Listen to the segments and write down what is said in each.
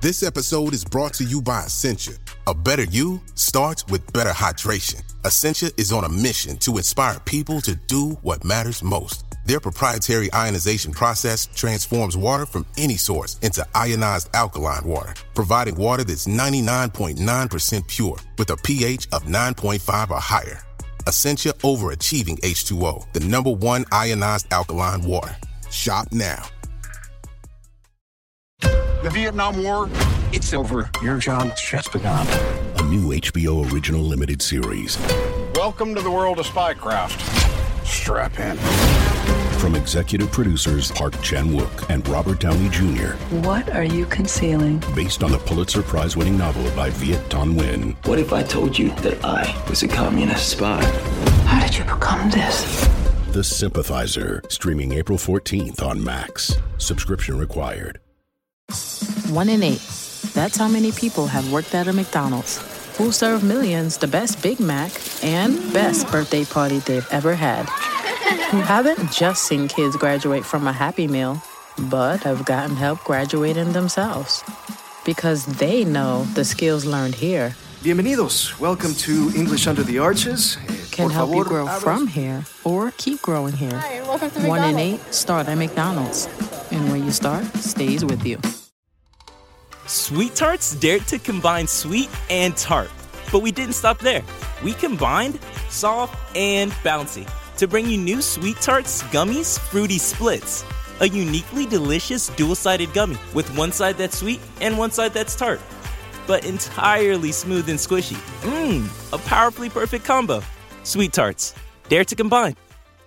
This episode is brought to you by Essentia. A better you starts with better hydration. Essentia is on a mission to inspire people to do what matters most. Their proprietary ionization process transforms water from any source into ionized alkaline water, providing water that's 99.9% pure with a pH of 9.5 or higher. Essentia overachieving H2O, the #1 ionized alkaline water. Shop now. The Vietnam War, it's over. Your job's just begun. A new HBO original limited series. Welcome to the world of spycraft. Strap in. From executive producers Park Chan-wook and Robert Downey Jr. What are you concealing? Based on the Pulitzer Prize-winning novel by Viet Thanh Nguyen. What if I told you that I was a communist spy? How did you become this? The Sympathizer, streaming April 14th on Max. Subscription required. 1 in 8. That's how many people have worked at a McDonald's. Who serve millions the best Big Mac and best birthday party they've ever had. Who haven't just seen kids graduate from a Happy Meal, but have gotten help graduating themselves. Because they know the skills learned here Bienvenidos. Welcome to English Under the Arches. can help you grow from here or keep growing here. 1 in 8 start at McDonald's. And where you start stays with you. Sweet Tarts dared to combine sweet and tart. But we didn't stop there. We combined soft and bouncy to bring you new Sweet Tarts Gummies Fruity Splits. A uniquely delicious dual-sided gummy with one side that's sweet and one side that's tart. But entirely smooth and squishy. A powerfully perfect combo. Sweet Tarts. Dare to combine.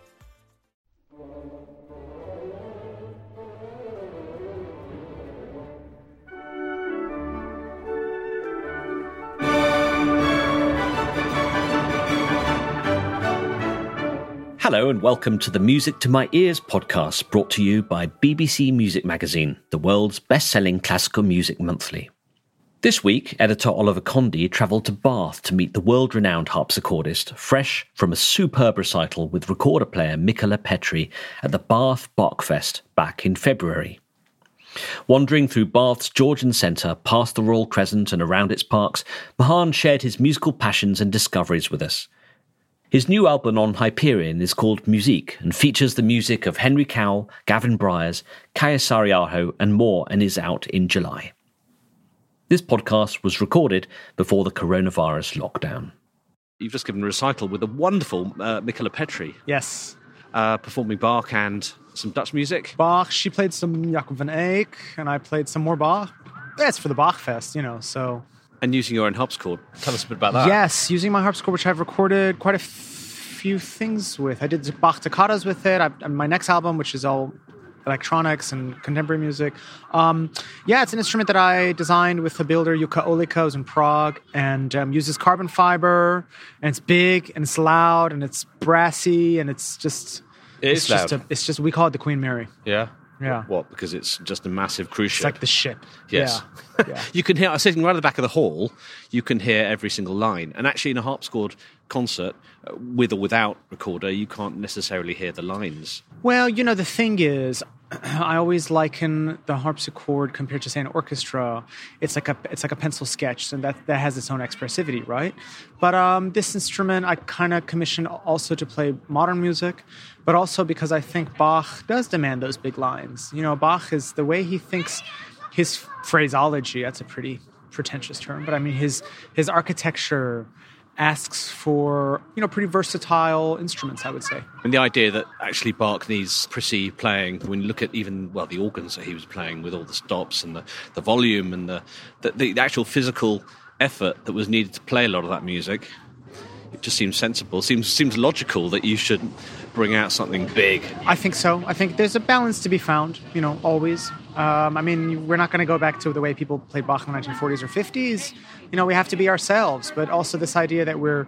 Hello and welcome to the Music to My Ears podcast, brought to you by BBC Music Magazine, the world's best-selling classical music monthly. This week, editor Oliver Condy travelled to Bath to meet the world-renowned harpsichordist, fresh from a superb recital with recorder player Michala Petri at the Bath Bachfest back in February. Wandering through Bath's Georgian Centre, past the Royal Crescent and around its parks, Mahan shared his musical passions and discoveries with us. His new album on Hyperion is called Musique and features the music of Henry Cowell, Gavin Bryars, Kaya Sariaho and more, and is out in July. This podcast was recorded before the coronavirus lockdown. You've just given a recital with a wonderful Michala Petri. Yes. Performing Bach and some Dutch music. Bach, she played some Jacob van Eyck, and I played some more Bach. That's for the Bachfest, so... And using your own harpsichord. Tell us a bit about that. Yes, using my harpsichord, which I've recorded quite a few things with. I did Bach toccatas with it. My next album, which is all electronics and contemporary music. It's an instrument that I designed with the builder Jukka Olika, who's in Prague, and uses carbon fiber, and it's big, and it's loud, and it's brassy, and it's just... It's loud. We call it the Queen Mary. Yeah? Yeah. What? Because it's just a massive cruise ship? It's like the ship. Yes. Yeah. You can hear, sitting right at the back of the hall, you can hear every single line. And actually in a harpsichord concert, with or without recorder, you can't necessarily hear the lines. Well, the thing is, I always liken the harpsichord compared to, say, an orchestra. It's like a pencil sketch, and that has its own expressivity, right? But this instrument I kind of commissioned also to play modern music, but also because I think Bach does demand those big lines. Bach is the way he thinks, his phraseology. That's a pretty pretentious term, but I mean his architecture asks for, pretty versatile instruments, I would say. And the idea that actually Bach needs pretty playing, when you look at even, the organs that he was playing with all the stops and the volume and the actual physical effort that was needed to play a lot of that music, it just seems sensible, seems logical that you should bring out something big. I think so. I think there's a balance to be found, always. We're not going to go back to the way people played Bach in the 1940s or 50s. We have to be ourselves. But also this idea that we're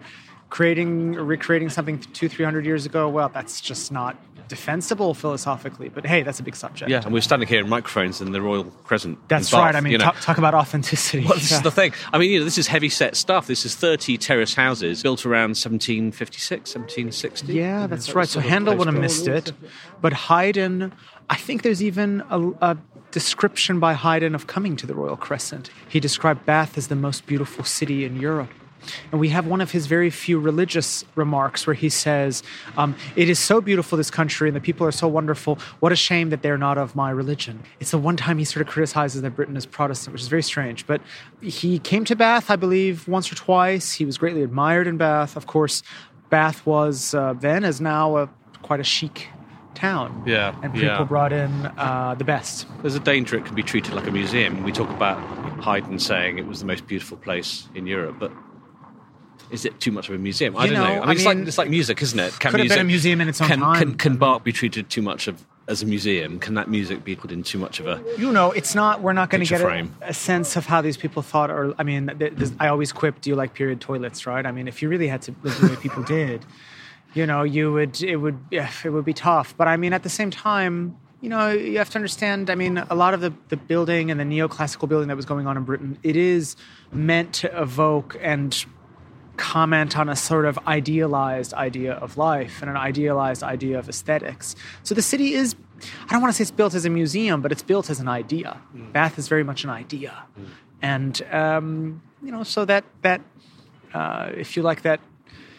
recreating something 200-300 years ago, well, that's just not defensible philosophically. But hey, that's a big subject. Yeah, and we're standing here in microphones in the Royal Crescent. That's right. Talk about authenticity. Well, this is the thing. This is heavy set stuff. This is 30 terrace houses built around 1756, 1760. Yeah, that's right. So Handel would have missed it. But Haydn, I think there's even description by Haydn of coming to the Royal Crescent. He described Bath as the most beautiful city in Europe. And we have one of his very few religious remarks where he says, it is so beautiful, this country, and the people are so wonderful. What a shame that they're not of my religion. It's the one time he sort of criticizes that Britain is Protestant, which is very strange. But he came to Bath, I believe, once or twice. He was greatly admired in Bath. Of course, Bath was then, as now, quite a chic town. Yeah. And people brought in the best. There's a danger it can be treated like a museum. We talk about Haydn saying it was the most beautiful place in Europe, but is it too much of a museum? I don't know. I mean, it's like music, isn't it? Could have been a museum in its own time. Can Bach be treated too much as a museum? Can that music be put in too much of a it's not. We're not going to get a sense of how these people thought. Or I mean, I always quip, "Do you like period toilets?" Right? I mean, if you really had to live the way people did, it would be tough. But I mean, at the same time, you have to understand, I mean, a lot of the building and the neoclassical building that was going on in Britain, it is meant to evoke and comment on a sort of idealized idea of life and an idealized idea of aesthetics. So the city is, I don't want to say it's built as a museum, but it's built as an idea. Bath is very much an idea. And, so that if you like that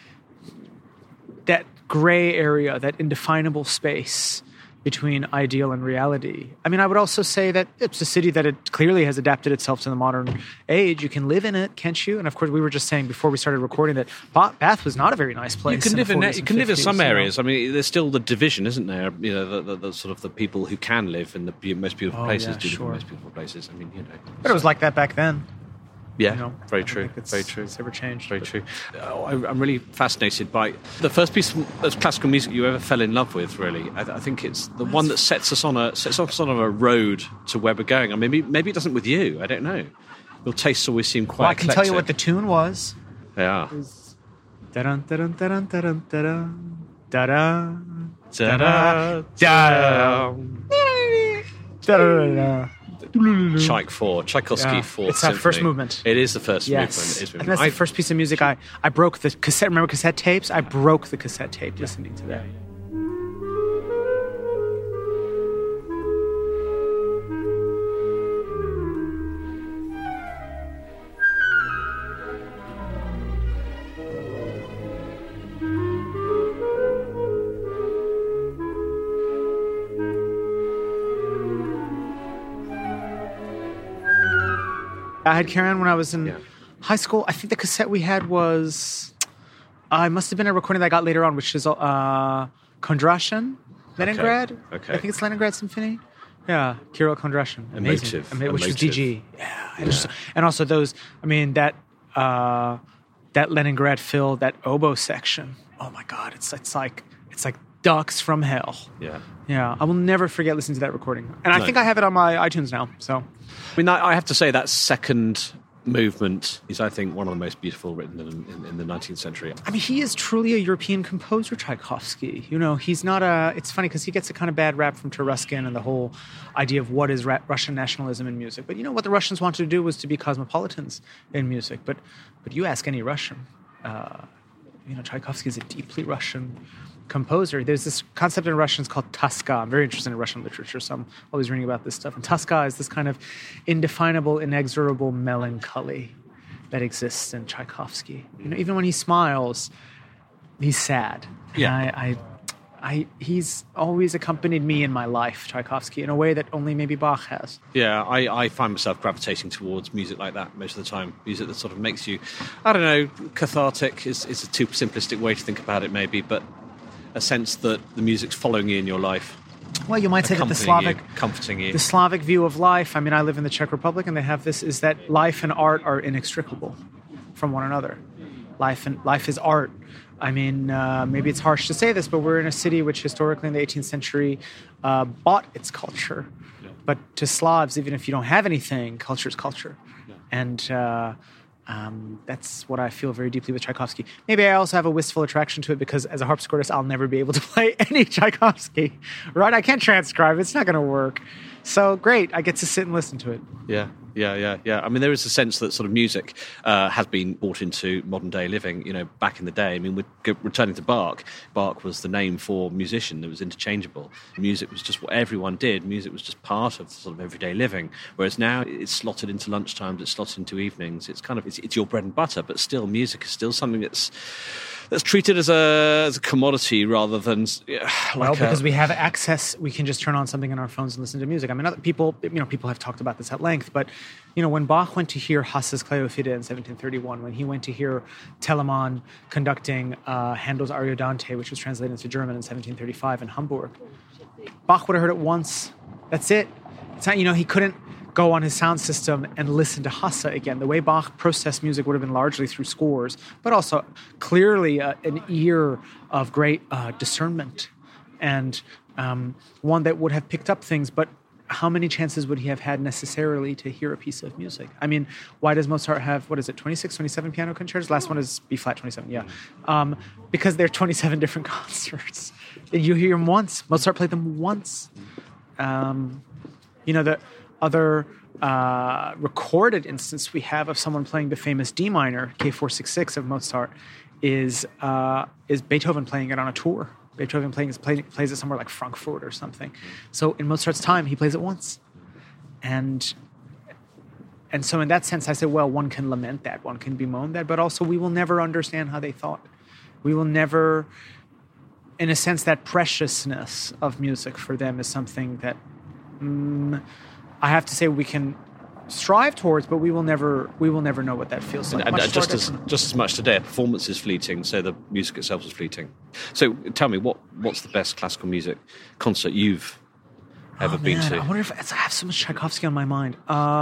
gray area, that indefinable space between ideal and reality. I mean, I would also say that it's a city that it clearly has adapted itself to the modern age. You can live in it, can't you? And of course, we were just saying before we started recording that Bath was not a very nice place. You can live in some areas. I mean, there's still the division, isn't there? The sort of the people who can live in the most beautiful places do live in the most beautiful places. I mean, But it was like that back then. Yeah, very true. Very true. It's never changed. Very true. I'm really fascinated by the first piece of classical music you ever fell in love with. Really, I think it's the one that sets us on a road to where we're going. I mean, maybe it doesn't with you. I don't know. Your tastes always seem quite. Well, I can tell you what the tune was. Yeah. Da-dun, da-dun, da-dun, da-dun, da-dun, da-dun, da-dun. Tchaik 4, Tchaikovsky 4. It's that first movement. It is the first movement. And that's the first piece of music. I broke the cassette. Remember cassette tapes? I broke the cassette tape listening to that. I had Karen when I was in high school. I think the cassette we had was... it must have been a recording that I got later on, which is Kondrashin, Leningrad. Okay. I think it's Leningrad Symphony. Yeah, Kirill Kondrashin. Amazing. Which was DG. Yeah. And also those, I mean, that Leningrad fill, that oboe section. Oh my God, it's like ducks from hell. Yeah. I will never forget listening to that recording. And I think I have it on my iTunes now. So, I mean, I have to say that second movement is, I think, one of the most beautiful written in the 19th century. I mean, he is truly a European composer, Tchaikovsky. He's not it's funny because he gets a kind of bad rap from Taruskin and the whole idea of what is Russian nationalism in music. But what the Russians wanted to do was to be cosmopolitans in music. But you ask any Russian, Tchaikovsky is a deeply Russian composer. There's this concept in Russian called toska. I'm very interested in Russian literature, so I'm always reading about this stuff. And toska is this kind of indefinable, inexorable melancholy that exists in Tchaikovsky. Even when he smiles, he's sad. Yeah. And he's always accompanied me in my life, Tchaikovsky, in a way that only maybe Bach has. Yeah, I find myself gravitating towards music like that most of the time. Music that sort of makes you, I don't know, cathartic is a too simplistic way to think about it maybe, but a sense that the music's following you in your life. Well, you might say that comforting you. The Slavic view of life, I mean, I live in the Czech Republic, and they have this, is that life and art are inextricable from one another. Life is art. I mean, maybe it's harsh to say this, but we're in a city which historically in the 18th century bought its culture. Yeah. But to Slavs, even if you don't have anything, culture is culture. Yeah. And that's what I feel very deeply with Tchaikovsky. Maybe I also have a wistful attraction to it because as a harpsichordist, I'll never be able to play any Tchaikovsky, right? I can't transcribe. It's not going to work. So great, I get to sit and listen to it. Yeah. I mean, there is a sense that sort of music has been brought into modern day living. You know, back in the day, I mean, returning to Bach. Bach was the name for musician. It was interchangeable. Music was just what everyone did. Music was just part of sort of everyday living. Whereas now it's slotted into lunchtimes, it's slotted into evenings. It's kind of it's your bread and butter. But still, music is still something that's treated as a commodity rather than because we have access, we can just turn on something on our phones and listen to music. I mean, other people have talked about this at length, but when Bach went to hear Hasse's Cleofide in 1731, when he went to hear Telemann conducting Handel's Ariodante, which was translated into German in 1735 in Hamburg, Bach would have heard it once. That's it. It's not, he couldn't go on his sound system and listen to Hasse again. The way Bach processed music would have been largely through scores, but also clearly an ear of great discernment and one that would have picked up things. But how many chances would he have had necessarily to hear a piece of music? I mean, why does Mozart have, 26, 27 piano concertos? Last one is B-flat 27, yeah. Because they're 27 different concerts. You hear them once. Mozart played them once. The other recorded instance we have of someone playing the famous D minor, K466 of Mozart, is Beethoven playing it on a tour. Beethoven plays it somewhere like Frankfurt or something. So in Mozart's time, he plays it once. And so in that sense, I said, well, one can lament that, one can bemoan that, but also we will never understand how they thought. We will never, in a sense, that preciousness of music for them is something that I have to say we can strive towards, but we will never know what that feels like. And just as much today, a performance is fleeting, so the music itself is fleeting. So tell me, what's the best classical music concert you've ever been to? I wonder if I have so much Tchaikovsky on my mind.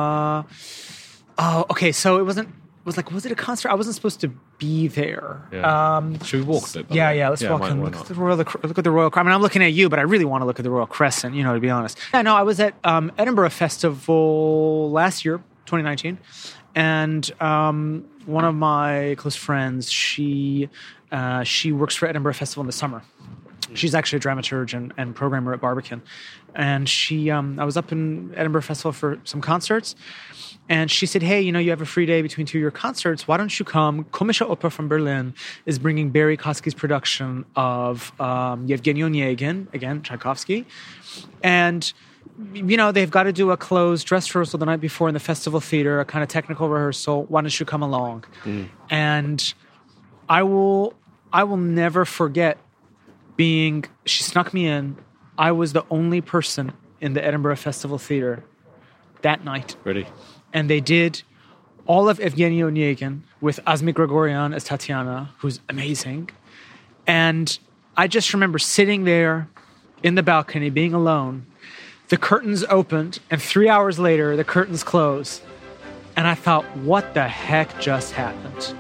Okay, so was it a concert? I wasn't supposed to be there. Yeah. Should we walk a bit? Yeah, let's walk and look at the Royal. I mean, I'm looking at you, but I really want to look at the Royal Crescent, to be honest. Yeah, no, I was at Edinburgh Festival last year, 2019, and one of my close friends, she works for Edinburgh Festival in the summer. She's actually a dramaturge and programmer at Barbican. And I was up in Edinburgh Festival for some concerts. And she said, hey, you have a free day between two of your concerts. Why don't you come? Komische Oper from Berlin is bringing Barry Kosky's production of Yevgeny Onegin, again, Tchaikovsky. And, they've got to do a closed dress rehearsal the night before in the festival theater, a kind of technical rehearsal. Why don't you come along? And I will never forget she snuck me in. I was the only person in the Edinburgh Festival Theatre that night. Really? And they did all of Evgeny Onegin with Asmi Grigorian as Tatiana, who's amazing. And I just remember sitting there in the balcony, being alone. The curtains opened, and 3 hours later, the curtains closed. And I thought, what the heck just happened?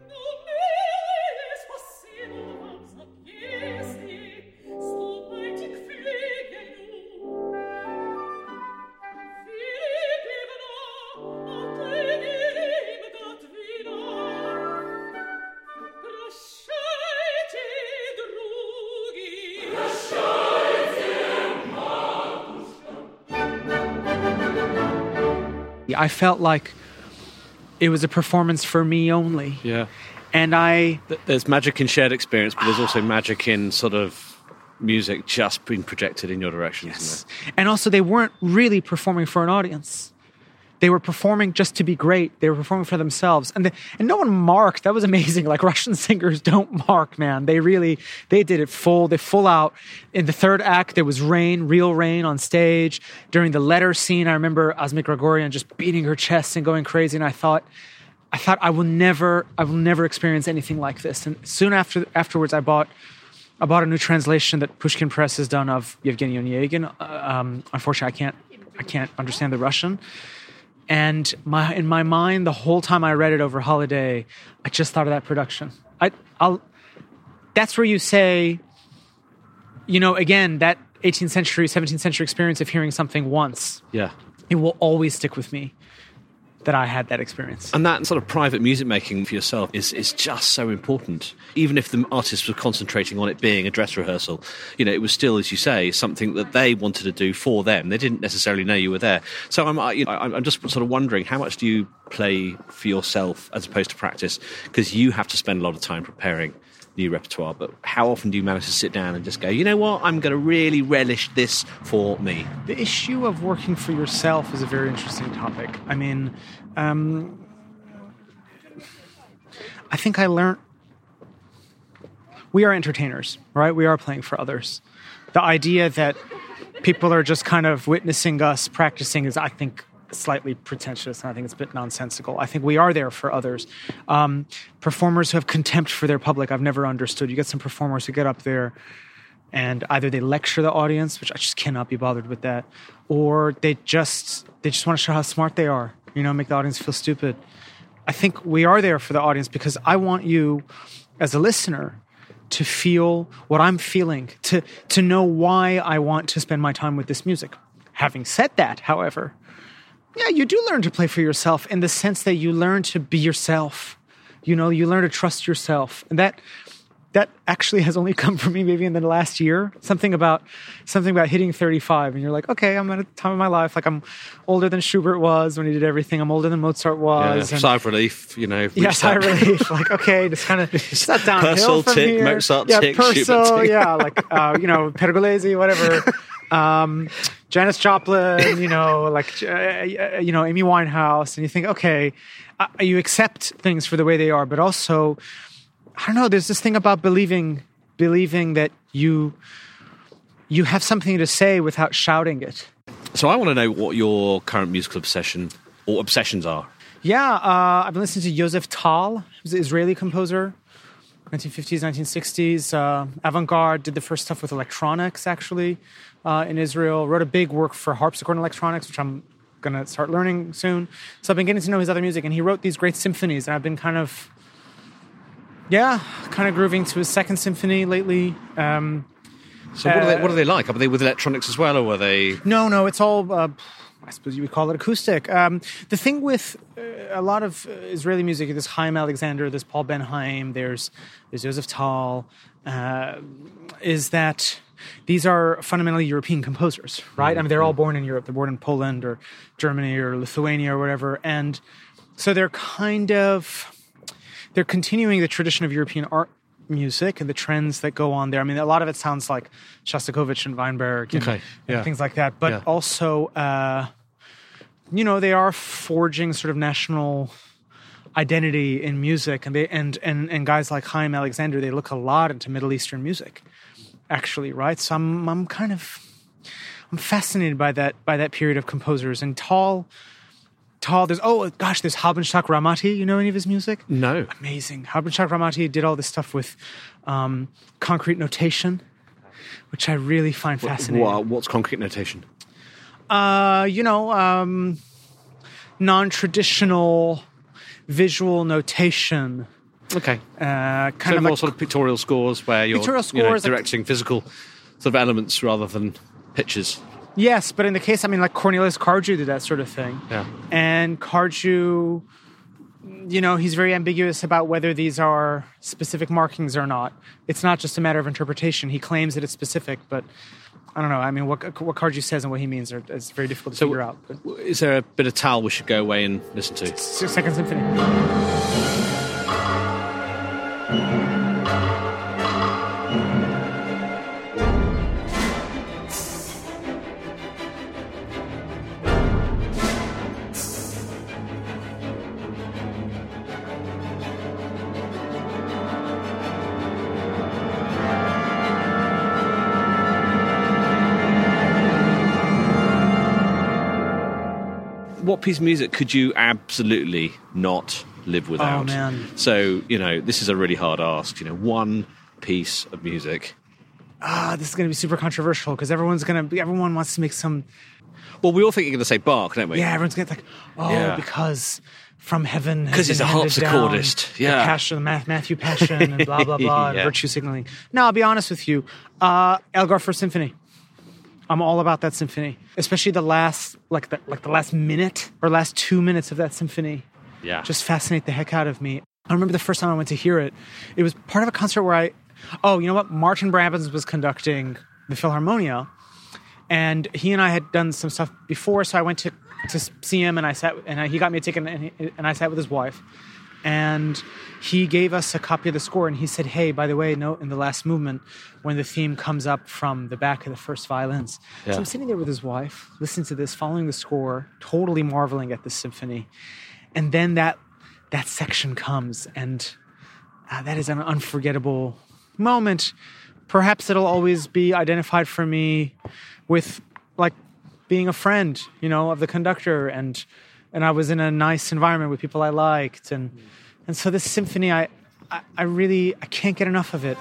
I felt like it was a performance for me only. Yeah. And there's magic in shared experience, but there's also magic in sort of music just being projected in your direction, yes. Isn't there? And also they weren't really performing for an audience. They were performing just to be great. They were performing for themselves. And no one marked. That was amazing. Like, Russian singers don't mark, man. They did it full. They full out. In the third act, there was rain, real rain on stage. During the letter scene, I remember Asmi Grigorian just beating her chest and going crazy. And I thought I will never experience anything like this. And soon afterwards, I bought a new translation that Pushkin Press has done of Yevgeny Onegin. Unfortunately, I can't understand the Russian. And in my mind, the whole time I read it over holiday, I just thought of that production. That's where you say, again, that 18th century, 17th century experience of hearing something once. Yeah. It will always stick with me. that I had that experience. And that sort of private music making for yourself is just so important. Even if the artist was concentrating on it being a dress rehearsal, it was still, as you say, something that they wanted to do for them. They didn't necessarily know you were there. So I'm just sort of wondering, how much do you play for yourself as opposed to practice? Because you have to spend a lot of time preparing new repertoire, but how often do you manage to sit down and just go, you know what, I'm going to really relish this for me? The issue of working for yourself is a very interesting topic. I mean, I think I learned, we are entertainers, right? We are playing for others. The idea that people are just kind of witnessing us practicing is, I think, slightly pretentious, and I think it's a bit nonsensical. I think we are there for others. Performers who have contempt for their public, I've never understood. You get some performers who get up there and either they lecture the audience, which I just cannot be bothered with that, or they just want to show how smart they are, make the audience feel stupid. I think we are there for the audience because I want you as a listener to feel what I'm feeling, to know why I want to spend my time with this music. Having said that, however, yeah, you do learn to play for yourself in the sense that you learn to be yourself. You learn to trust yourself. And that actually has only come from me maybe in the last year. Something about hitting 35 and you're like, okay, I'm at a time of my life. Like I'm older than Schubert was when he did everything. I'm older than Mozart was. Yeah, sigh of relief, Yeah, sigh of relief. Like, okay, just kind of not downhill Purcell, from tick, here. Mozart, yeah, tick, Purcell, Schubert, tick. yeah, like, Pergolesi, whatever. Janis Joplin, Amy Winehouse, and you think, okay, you accept things for the way they are, but also, I don't know, there's this thing about believing that you have something to say without shouting it. So I want to know what your current musical obsession or obsessions are. Yeah, I've been listening to Joseph Tal, who's an Israeli composer, 1950s, 1960s, avant-garde, did the first stuff with electronics, actually, in Israel, wrote a big work for harpsichord and electronics, which I'm going to start learning soon. So I've been getting to know his other music, and he wrote these great symphonies, and I've been kind of grooving to his second symphony lately. So what are they like? Are they with electronics as well, or were they... No, it's all... I suppose you would call it acoustic. The thing with a lot of Israeli music, there's Chaim Alexander, there's Paul Ben-Haim, there's Joseph Tal, is that these are fundamentally European composers, right? I mean, they're all born in Europe. They're born in Poland or Germany or Lithuania or whatever. And so they're continuing the tradition of European art music and the trends that go on there. I mean, a lot of it sounds like Shostakovich and Weinberg and things like that. But also, they are forging sort of national identity in music, and and guys like Chaim Alexander, they look a lot into Middle Eastern music, actually, right? So I'm fascinated by that period of composers. And Tal. There's Halbenstock Ramati. You know any of his music? No. Amazing. Halbenstock Ramati did all this stuff with concrete notation, which I really find fascinating. What's concrete notation? Non-traditional visual notation. Okay. Kind of more sort of pictorial scores where you're directing physical sort of elements rather than pictures. Yes, but in the case, like Cornelius Cardew did that sort of thing. Yeah. And Cardew, he's very ambiguous about whether these are specific markings or not. It's not just a matter of interpretation. He claims that it's specific, but I don't know. I mean, what Cardew says and what he means is very difficult to figure out. But is there a bit of Tal we should go away and listen to? Second Symphony. What piece of music could you absolutely not live without? Oh, man. So, this is a really hard ask. One piece of music. This is going to be super controversial because everyone wants to make some... Well, we all think you're going to say Bach, don't we? Yeah, everyone's going to think, because from heaven... Because he's a harpsichordist. The Passion, Matthew Passion and blah, blah, blah, and virtue signaling. No, I'll be honest with you. Elgar First Symphony. I'm all about that symphony, especially the last, like the last minute or last 2 minutes of that symphony. Yeah. Just fascinate the heck out of me. I remember the first time I went to hear it. It was part of a concert where you know what? Martin Brabbins was conducting the Philharmonia, and he and I had done some stuff before, so I went to see him, and he got me a ticket, and I sat with his wife, and he gave us a copy of the score, and he said, hey, by the way, note in the last movement when the theme comes up from the back of the first violins. Yeah. So I'm sitting there with his wife, listening to this, following the score, totally marveling at this symphony, and then that section comes, and that is an unforgettable moment. Perhaps it'll always be identified for me with like being a friend, you know, of the conductor, and I was in a nice environment with people I liked, and so this symphony, I really can't get enough of it.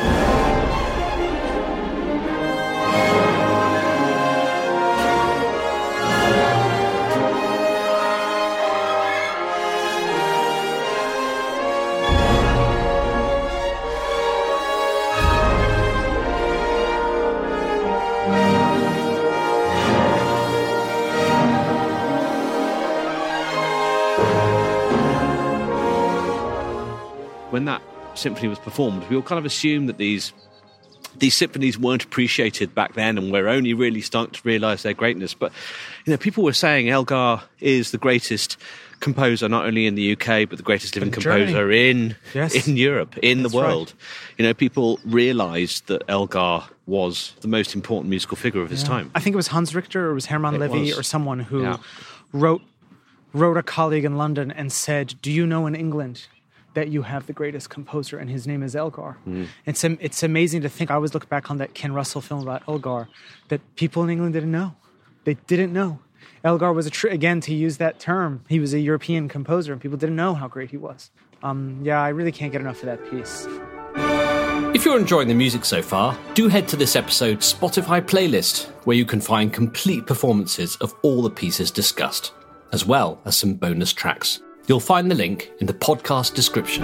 When that symphony was performed, we all kind of assumed that these symphonies weren't appreciated back then, and we're only really starting to realise their greatness. But you know, people were saying Elgar is the greatest composer, not only in the UK, but the greatest living composer in Europe, in That's the world. Right. You know, people realised that Elgar was the most important musical figure of his time. I think it was Hans Richter, or it was Hermann Levy, or someone who wrote a colleague in London and said, do you know in England that you have the greatest composer, and his name is Elgar. It's amazing to think. I always look back on that Ken Russell film about Elgar, that people in England didn't know. They didn't know. Elgar was again, to use that term, he was a European composer, and people didn't know how great he was. I really can't get enough of that piece. If you're enjoying the music so far, do head to this episode's Spotify playlist, where you can find complete performances of all the pieces discussed, as well as some bonus tracks. You'll find the link in the podcast description.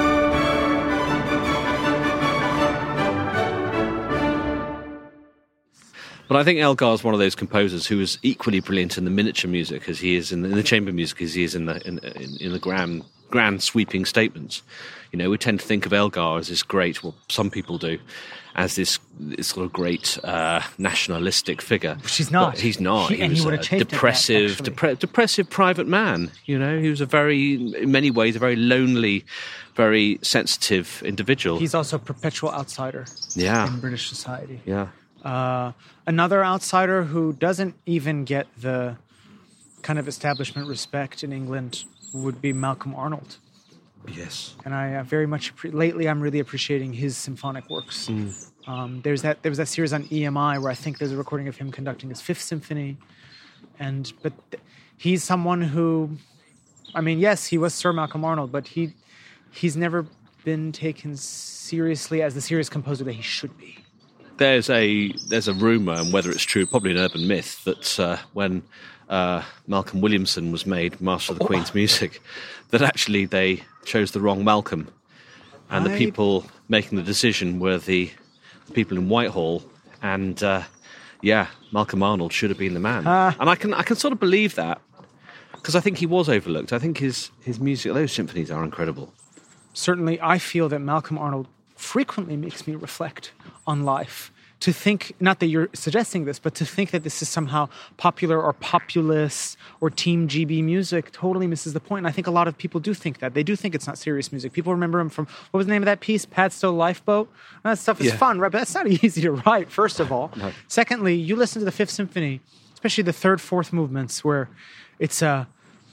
But I think Elgar is one of those composers who is equally brilliant in the miniature music as he is in the chamber music, as he is in the grand sweeping statements. You know, we tend to think of Elgar as this great, well, some people do, as this sort of great nationalistic figure. He's not. But he's not. He was a depressive private man. You know, he was in many ways, a very lonely, very sensitive individual. He's also a perpetual outsider in British society. Yeah. Another outsider who doesn't even get the kind of establishment respect in England would be Malcolm Arnold. Yes. And I very much lately I'm really appreciating his symphonic works. There was that series on EMI where I think there's a recording of him conducting his Fifth Symphony, but he's someone who, I mean, yes, he was Sir Malcolm Arnold, but he's never been taken seriously as the serious composer that he should be. There's a rumour, and whether it's true, probably an urban myth, that when Malcolm Williamson was made Master of the Queen's Music, that actually they chose the wrong Malcolm, and the people making the decision were the people in Whitehall, and Malcolm Arnold should have been the man. And I can sort of believe that, because I think he was overlooked. I think his music, those symphonies are incredible. Certainly, I feel that Malcolm Arnold frequently makes me reflect on life. To think, not that you're suggesting this, but to think that this is somehow popular or populist or Team GB music totally misses the point. And I think a lot of people do think that. They do think it's not serious music. People remember him from, what was the name of that piece? Padstow Lifeboat? And that stuff is fun, right? But that's not easy to write, first of all. No. Secondly, you listen to the Fifth Symphony, especially the third, fourth movements, where it's a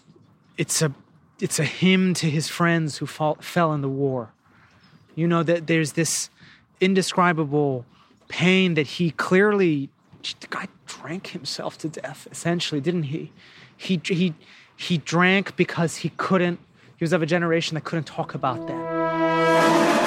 hymn to his friends who fell in the war. You know, that there's this indescribable pain that the guy drank himself to death, essentially, didn't he? He drank because he was of a generation that couldn't talk about that.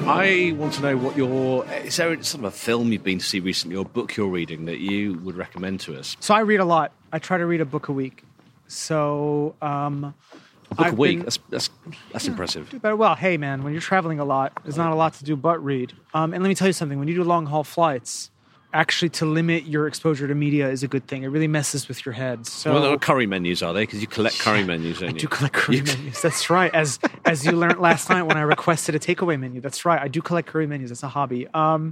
I want to know is there sort of a film you've been to see recently or book you're reading that you would recommend to us? So I read a lot. I try to read a book a week. So a book a week? That's impressive. But well, hey man, when you're traveling a lot, there's not a lot to do but read. And let me tell you something. When you do long haul flights, actually to limit your exposure to media is a good thing. It really messes with your head. So, well, there are curry menus, are they? Because you collect curry menus, don't you? I do collect curry menus. That's right. As you learned last night when I requested a takeaway menu. That's right. I do collect curry menus. That's a hobby.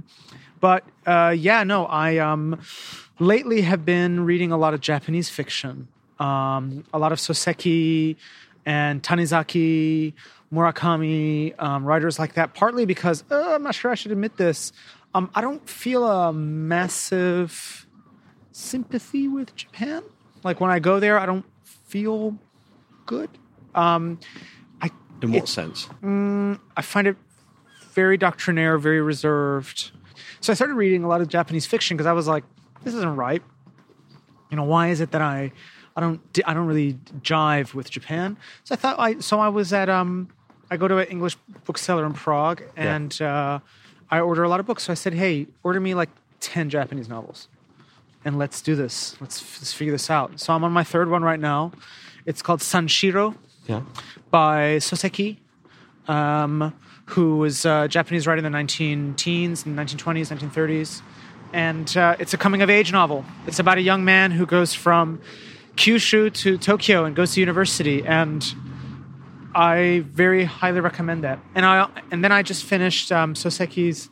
I lately have been reading a lot of Japanese fiction. A lot of Soseki and Tanizaki, Murakami, writers like that. Partly because, I'm not sure I should admit this, I don't feel a massive sympathy with Japan. Like when I go there, I don't feel good. In what sense? I find it very doctrinaire, very reserved. So I started reading a lot of Japanese fiction because I was like, this isn't right. Why is it that I don't really jive with Japan? So I thought I was at I go to an English bookseller in Prague and I order a lot of books. So I said, hey, order me like 10 Japanese novels and let's do this. Let's figure this out. So I'm on my third one right now. It's called Sanshiro by Soseki, who was a Japanese writer in the 19-teens, 1920s, 1930s. And it's a coming-of-age novel. It's about a young man who goes from Kyushu to Tokyo and goes to university. And I very highly recommend that. And then I just finished Soseki's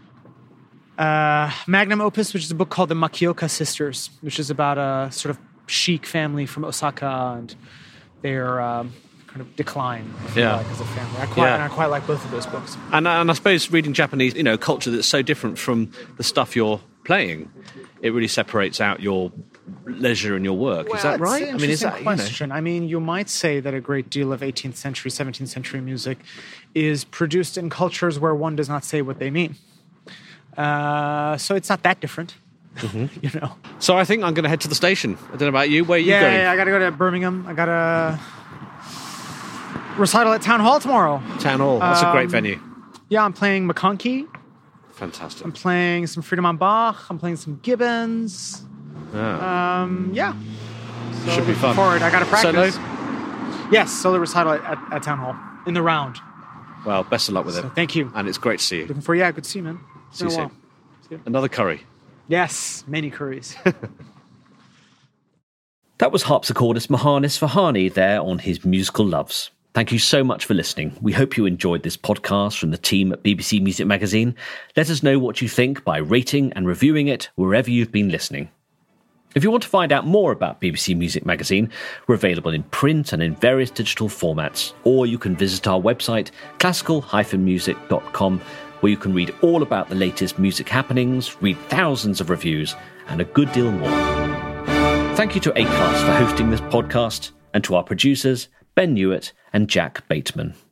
magnum opus, which is a book called The Makioka Sisters, which is about a sort of chic family from Osaka and their kind of decline, as a family. I quite like both of those books. And I suppose reading Japanese, culture that's so different from the stuff you're playing, it really separates out your leisure and your work. Is that right? Is that question? You might say that a great deal of 18th century, 17th century music is produced in cultures where one does not say what they mean. So it's not that different. Mm-hmm. So I think I'm going to head to the station. I don't know about you. Where are you going? Yeah, I got to go to Birmingham. I got a recital at Town Hall tomorrow. Town Hall. That's a great venue. Yeah, I'm playing McConkey. Fantastic. I'm playing some Friedemann Bach. I'm playing some Gibbons. So should be fun. Forward. I got to practice. Solo? Yes, solo recital at Town Hall in the round. Well, best of luck with it. Thank you. And it's great to see you. Looking for good to see you, man. See you soon. Another curry. Yes, many curries. That was harpsichordist Mohannis Vahani there on his musical loves. Thank you so much for listening. We hope you enjoyed this podcast from the team at BBC Music Magazine. Let us know what you think by rating and reviewing it wherever you've been listening. If you want to find out more about BBC Music Magazine, we're available in print and in various digital formats, or you can visit our website, classical-music.com, where you can read all about the latest music happenings, read thousands of reviews, and a good deal more. Thank you to Acast for hosting this podcast, and to our producers, Ben Newitt and Jack Bateman.